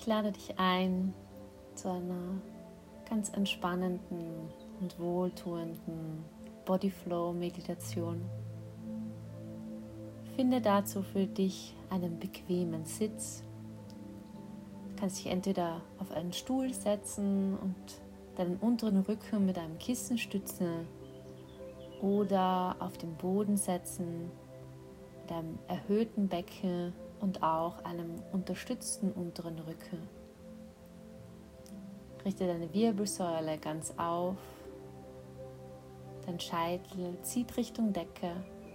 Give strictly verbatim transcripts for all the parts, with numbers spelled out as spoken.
Ich lade dich ein zu einer ganz entspannenden und wohltuenden Bodyflow-Meditation. Finde dazu für dich einen bequemen Sitz. Du kannst dich entweder auf einen Stuhl setzen und deinen unteren Rücken mit einem Kissen stützen oder auf den Boden setzen mit einem erhöhten Becken und auch einem unterstützten unteren Rücken. Richte deine Wirbelsäule ganz auf, dein Scheitel zieht Richtung Decke.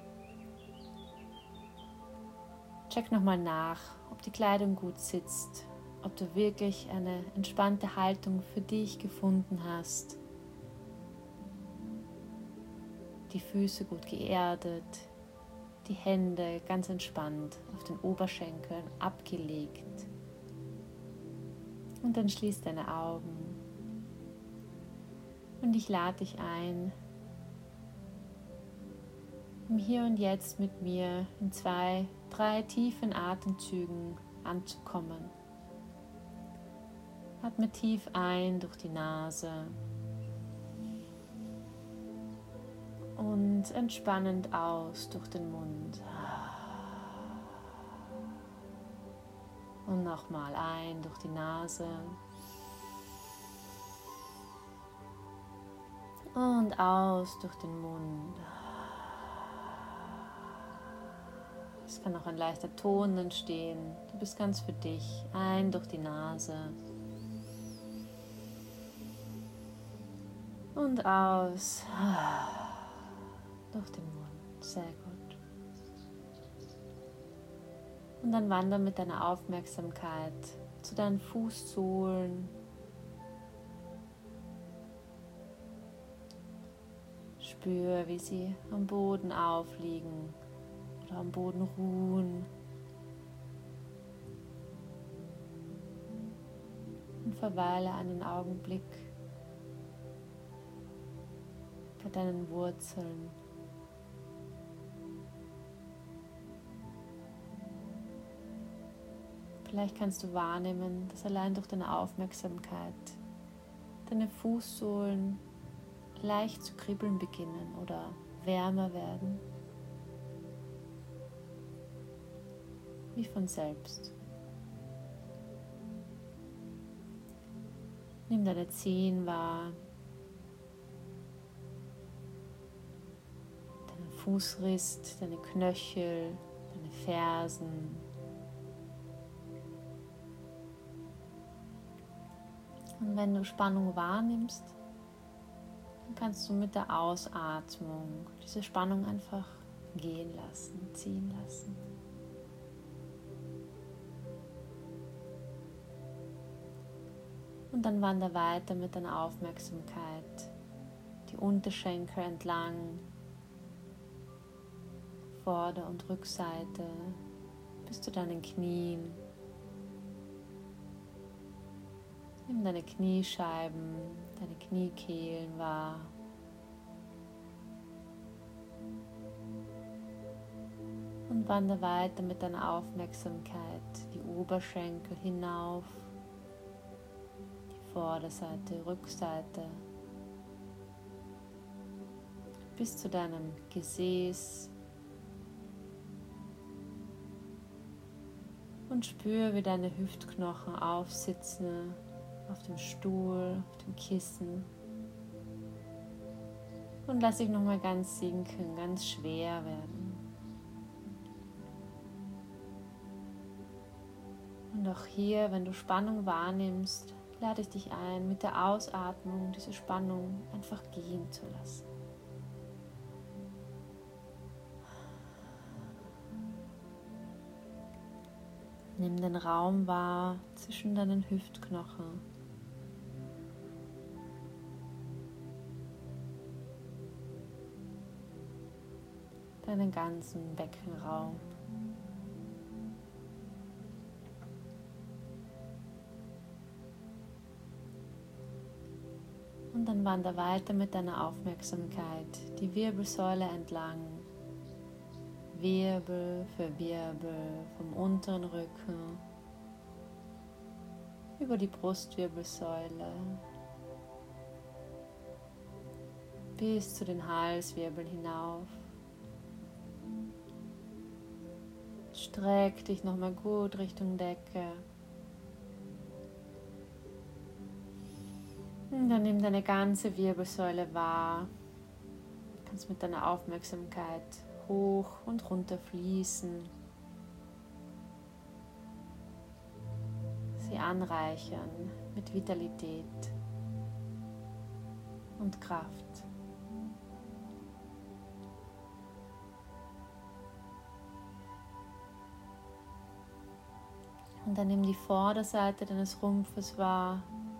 Check nochmal nach, ob die Kleidung gut sitzt, ob du wirklich eine entspannte Haltung für dich gefunden hast. Die Füße gut geerdet, die Hände ganz entspannt auf den Oberschenkeln abgelegt. Und dann schließ deine Augen. Und ich lade dich ein, im Hier und Jetzt mit mir in zwei, drei tiefen Atemzügen anzukommen. Atme tief ein durch die Nase und entspannend aus durch den Mund. Und nochmal ein durch die Nase und aus durch den Mund. Es kann auch ein leichter Ton entstehen. Du bist ganz für dich. Ein durch die Nase und aus durch den Mund. Sehr gut. Und dann wandere mit deiner Aufmerksamkeit zu deinen Fußsohlen. Spür, wie sie am Boden aufliegen oder am Boden ruhen. Und verweile einen Augenblick bei deinen Wurzeln. Vielleicht kannst du wahrnehmen, dass allein durch deine Aufmerksamkeit deine Fußsohlen leicht zu kribbeln beginnen oder wärmer werden. Wie von selbst. Nimm deine Zehen wahr, deinen Fußrist, deine Knöchel, deine Fersen. Und wenn du Spannung wahrnimmst, dann kannst du mit der Ausatmung diese Spannung einfach gehen lassen, ziehen lassen. Und dann wandere weiter mit deiner Aufmerksamkeit die Unterschenkel entlang, Vorder- und Rückseite bis zu deinen Knien. Nimm deine Kniescheiben, deine Kniekehlen wahr. Und wandere weiter mit deiner Aufmerksamkeit die Oberschenkel hinauf, die Vorderseite, Rückseite, bis zu deinem Gesäß. Und spür, wie deine Hüftknochen aufsitzen auf dem Stuhl, auf dem Kissen. Und lass dich nochmal ganz sinken, ganz schwer werden. Und auch hier, wenn du Spannung wahrnimmst, lade ich dich ein, mit der Ausatmung diese Spannung einfach gehen zu lassen. Nimm den Raum wahr zwischen deinen Hüftknochen. Deinen ganzen Beckenraum. Und dann wandere weiter mit deiner Aufmerksamkeit die Wirbelsäule entlang. Wirbel für Wirbel vom unteren Rücken über die Brustwirbelsäule bis zu den Halswirbeln hinauf. Streck dich nochmal gut Richtung Decke. Und dann nimm deine ganze Wirbelsäule wahr. Du kannst mit deiner Aufmerksamkeit hoch und runter fließen. Sie anreichern mit Vitalität und Kraft. Und dann nimm die Vorderseite deines Rumpfes wahr,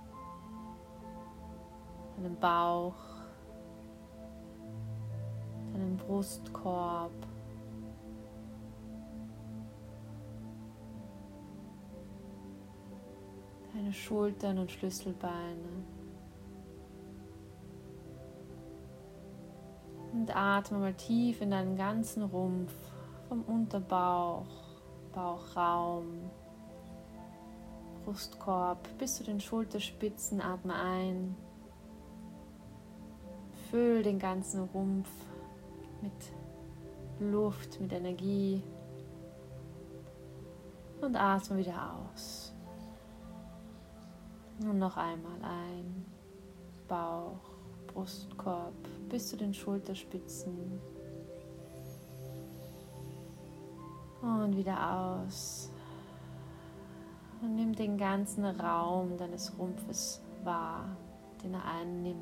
deinen Bauch, deinen Brustkorb, deine Schultern und Schlüsselbeine. Und atme mal tief in deinen ganzen Rumpf, vom Unterbauch, Bauchraum, Brustkorb bis zu den Schulterspitzen. Atme ein. Füll den ganzen Rumpf mit Luft, mit Energie. Und atme wieder aus. Und noch einmal ein. Bauch, Brustkorb bis zu den Schulterspitzen. Und wieder aus. Und nimm den ganzen Raum deines Rumpfes wahr, den er einnimmt.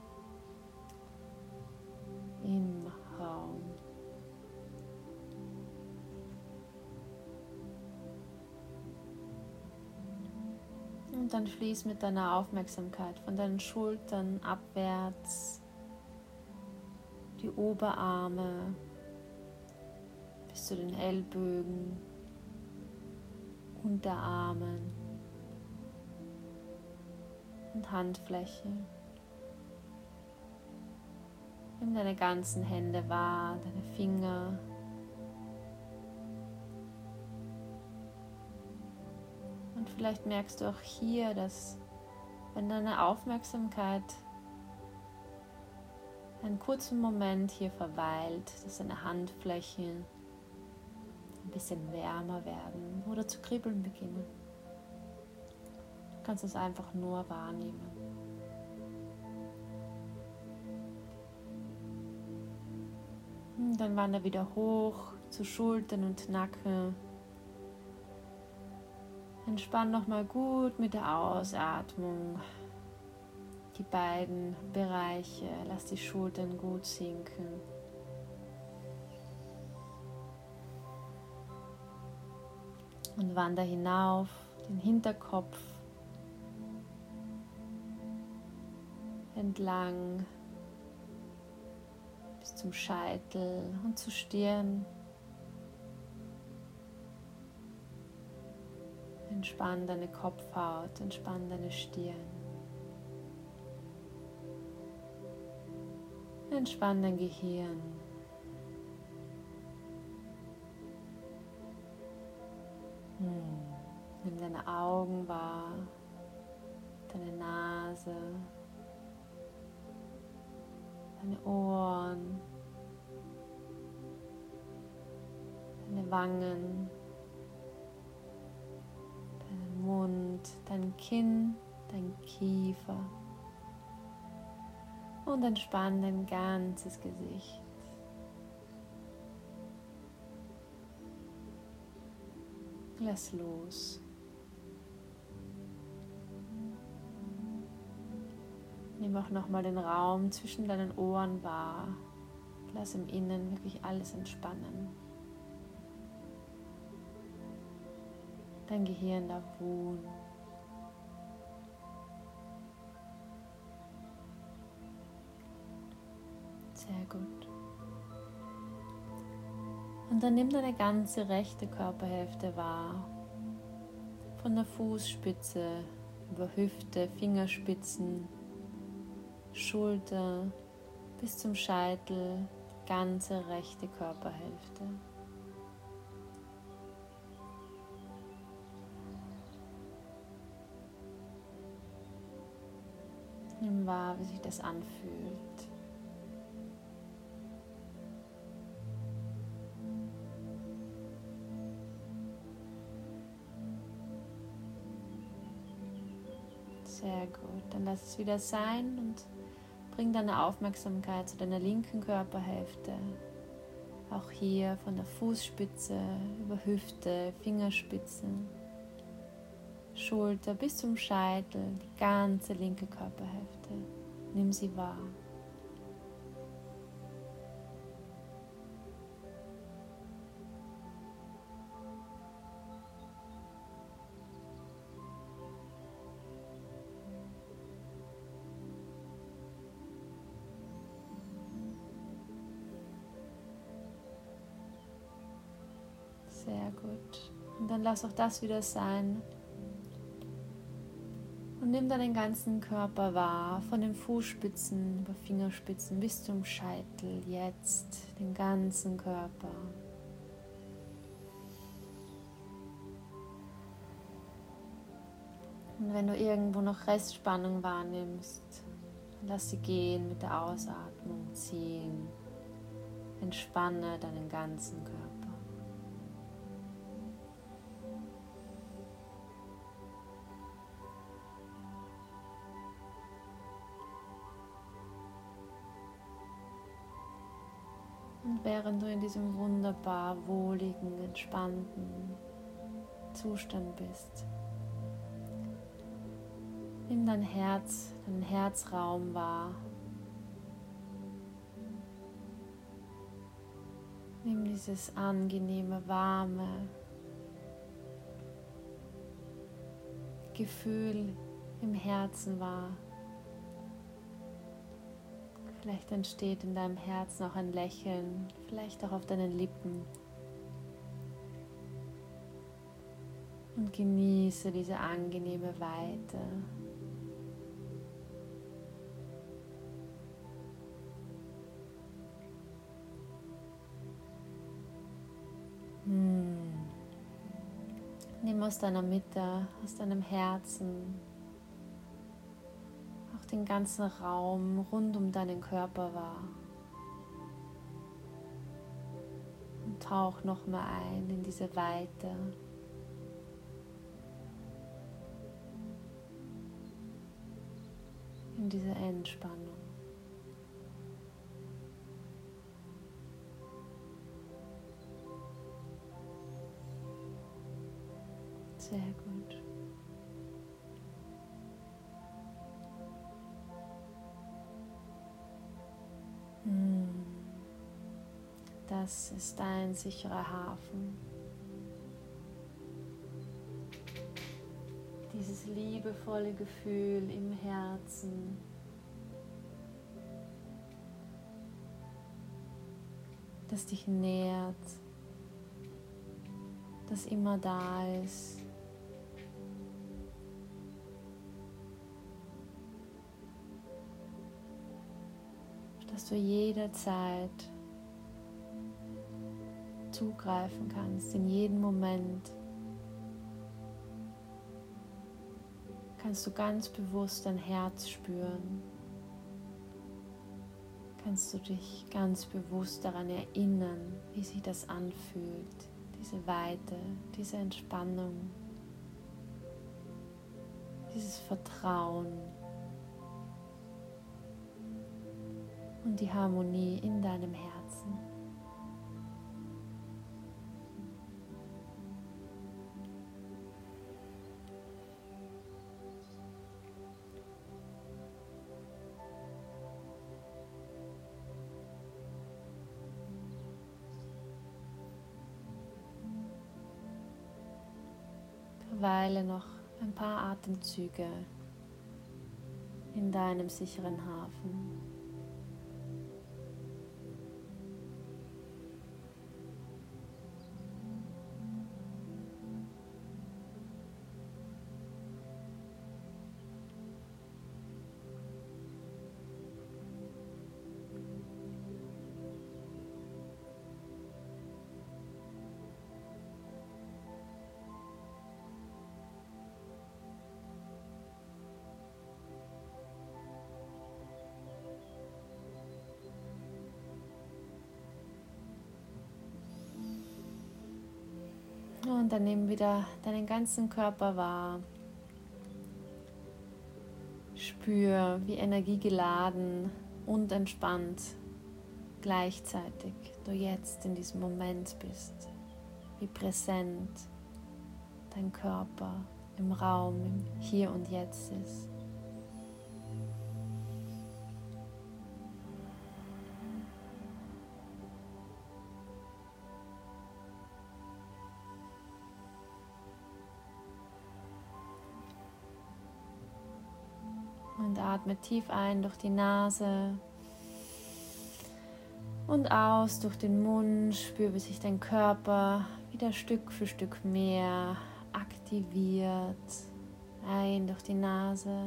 Im Raum. Und dann fließ mit deiner Aufmerksamkeit von deinen Schultern abwärts, die Oberarme bis zu den Ellbögen, Unterarmen und Handfläche. Nimm deine ganzen Hände wahr, deine Finger. Und vielleicht merkst du auch hier, dass wenn deine Aufmerksamkeit einen kurzen Moment hier verweilt, dass deine Handflächen ein bisschen wärmer werden oder zu kribbeln beginnen. Du kannst es einfach nur wahrnehmen. Und dann wandere wieder hoch zu Schultern und Nacken. Entspann nochmal gut mit der Ausatmung die beiden Bereiche. Lass die Schultern gut sinken. Und wandere hinauf, den Hinterkopf entlang bis zum Scheitel und zur Stirn. Entspann deine Kopfhaut, entspann deine Stirn. Entspann dein Gehirn. Hm. Nimm deine Augen wahr, deine Nase, deine Ohren, deine Wangen, deinen Mund, dein Kinn, dein Kiefer und entspann dein ganzes Gesicht. Lass los. Nimm auch nochmal den Raum zwischen deinen Ohren wahr. Lass im Innen wirklich alles entspannen. Dein Gehirn darf ruhen. Sehr gut. Und dann nimm deine ganze rechte Körperhälfte wahr. Von der Fußspitze über Hüfte, Fingerspitzen, Schulter bis zum Scheitel, ganze rechte Körperhälfte. wahr, wie sich das anfühlt. Sehr gut. Dann lass es wieder sein und bring deine Aufmerksamkeit zu deiner linken Körperhälfte. Auch hier von der Fußspitze über Hüfte, Fingerspitze, Schulter bis zum Scheitel, die ganze linke Körperhälfte. Nimm sie wahr. Sehr gut. Und dann lass auch das wieder sein. Und nimm deinen ganzen Körper wahr, von den Fußspitzen über Fingerspitzen bis zum Scheitel, jetzt den ganzen Körper. Und wenn du irgendwo noch Restspannung wahrnimmst, dann lass sie gehen mit der Ausatmung, ziehen. Entspanne deinen ganzen Körper. Und während du in diesem wunderbar wohligen, entspannten Zustand bist, nimm dein Herz, deinen Herzraum wahr. Nimm dieses angenehme, warme Gefühl im Herzen wahr. Vielleicht entsteht in deinem Herzen auch ein Lächeln, vielleicht auch auf deinen Lippen. Und genieße diese angenehme Weite. Hm. Nimm aus deiner Mitte, aus deinem Herzen auch den ganzen Raum rund um deinen Körper wahr. Und tauch nochmal ein in diese Weite. In diese Entspannung. Sehr gut. Das ist ein sicherer Hafen. Dieses liebevolle Gefühl im Herzen. Das dich nährt, das immer da ist. Dass du jederzeit zugreifen kannst, in jedem Moment kannst du ganz bewusst dein Herz spüren, kannst du dich ganz bewusst daran erinnern, wie sich das anfühlt, diese Weite, diese Entspannung, dieses Vertrauen und die Harmonie in deinem Herzen. Verweile noch ein paar Atemzüge in deinem sicheren Hafen. Und dann nimm wieder deinen ganzen Körper wahr. Spür, wie energiegeladen und entspannt gleichzeitig du jetzt in diesem Moment bist. Wie präsent dein Körper im Raum, im Hier und Jetzt ist. Und atme tief ein durch die Nase und aus durch den Mund. Spür, wie sich dein Körper wieder Stück für Stück mehr aktiviert. Ein durch die Nase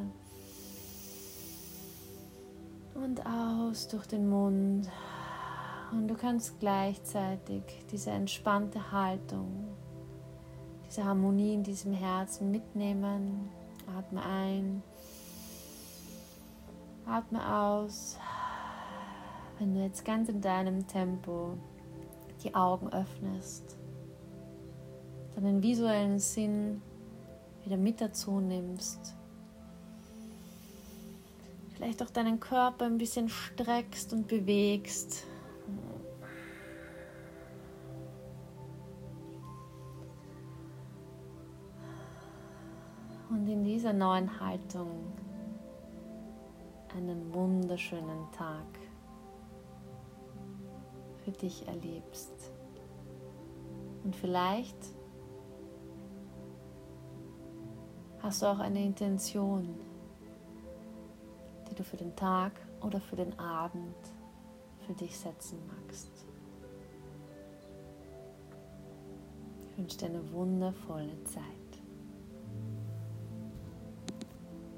und aus durch den Mund. Und du kannst gleichzeitig diese entspannte Haltung, diese Harmonie in diesem Herzen mitnehmen. Atme ein. Atme aus, wenn du jetzt ganz in deinem Tempo die Augen öffnest, deinen visuellen Sinn wieder mit dazu nimmst, vielleicht auch deinen Körper ein bisschen streckst und bewegst. Und in dieser neuen Haltung einen wunderschönen Tag für dich erlebst. Und vielleicht hast du auch eine Intention, die du für den Tag oder für den Abend für dich setzen magst. Ich wünsche dir eine wundervolle Zeit.